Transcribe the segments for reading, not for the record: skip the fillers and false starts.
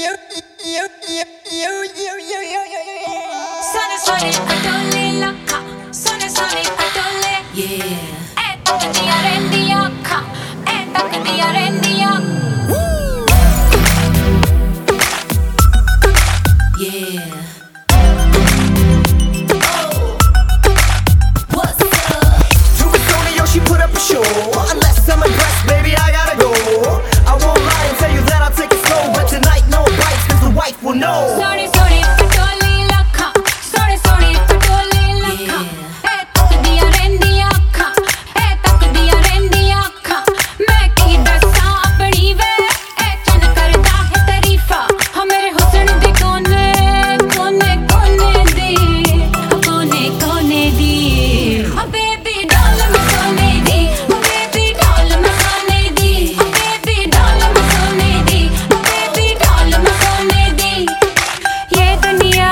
Sono padole locca, sono padole. Yeah. Tocca rendi occa, tocca rendi occa. Yeah. Oh. What's up? Tony, she put up a show. Unless I'm impressed, baby, I gotta go. I won't lie and tell you that I'll take it slow, but tonight no bites, cause the wife will know. Sorry, padole locca, sorry, padole locca. Tocca rendi occa, tocca rendi occa. मैं की दसा अपनी वे, चन करदा है तारीफा. हाँ मेरे हुस्न दे कोने कोने कोने दी, कोने कोने दी. Oh baby doll मैं सोने दी, oh baby doll मैं सोने दी, oh baby doll मैं सोने दी, oh baby doll मैं सोने दी. ये दुनिया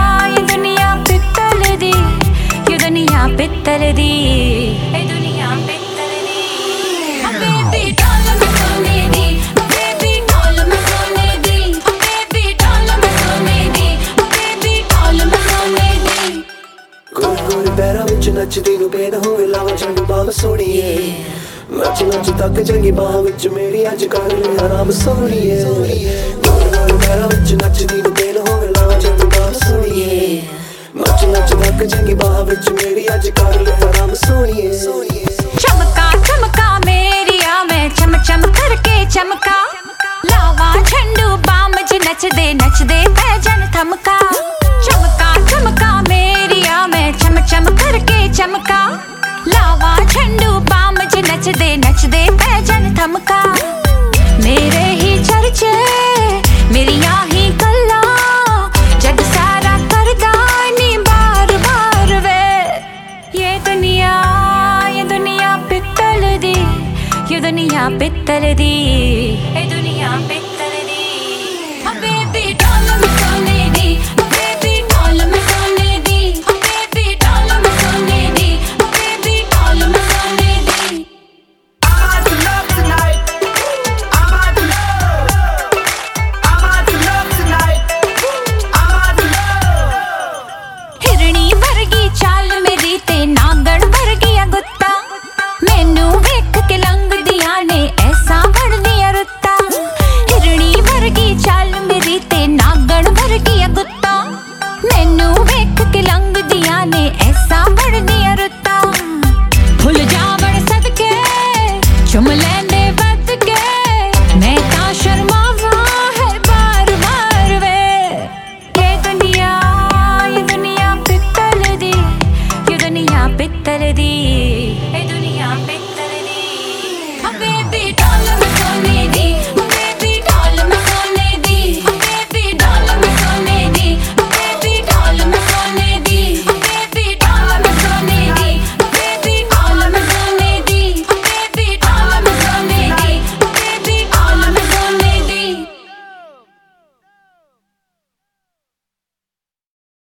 पित्तल दी, ये दुनिया पित्तल दी, ये दुनिया पित्तल दी. Oh baby doll मैं सोने दी, oh baby doll मैं सोने दी, oh baby doll मैं सोने दी, oh baby doll मैं सोने दी. गोरे गोरे पैरां विच नचदी नूं बेद होवे लावा चंगी बाह सोहणीए. नच नच तक चंगी बाह विच मेरी अज कर ले आराम सोहणीए. गोरे गोरे पैरां विच नचदी नूं बेद होवे लावा चंगी बाह सोहणीए. नच नच तक चंगी बाह विच मेरी अज कर ले आराम सोहणीए. चमका चमका मेरिया मैं चम चम करके चमका. लावा झंडू बाम ज नचदे पैजन थमका. चमका चमका मेरिया मैं चम चम करके चमका. लावा झंडू बाम ज नचदे पैजन थमका. मेरे ही चर्चे मेरिया ही गल्ला, जग सारा करदा नी बार बार वे. ये दुनिया पित्तल दी, ये दुनिया पित्तल दी, ये दुनिया पित्तल दी. Oh baby doll मैं सोने दी, oh baby doll मैं सोने दी, oh baby doll मैं सोने दी, oh baby doll मैं सोने दी. I'm out to love tonight. I'm out to love. I'm out to love tonight. I'm out to love. हिरणी वर्गी चाल मेरी ते नागण वर्गिया गुत्ता. मैनू वेख के लंघ दिया ने ऐसा बढ़दिया रुत्ता. हिरणी वर्गी चाल मेरी ते नागण वर्गिया गुत्ता. मैनू वेख के लंघ दिया ने ऐसा बढ़दिया रुत्ता. फुल जावण सदके चुम लैंदे बद के, मैं तां शर्मावा है बार बार वे. ये दुनिया पित्तल दी, ये दुनिया पित्तल दी, ये दुनिया पित्तल दी. Oh baby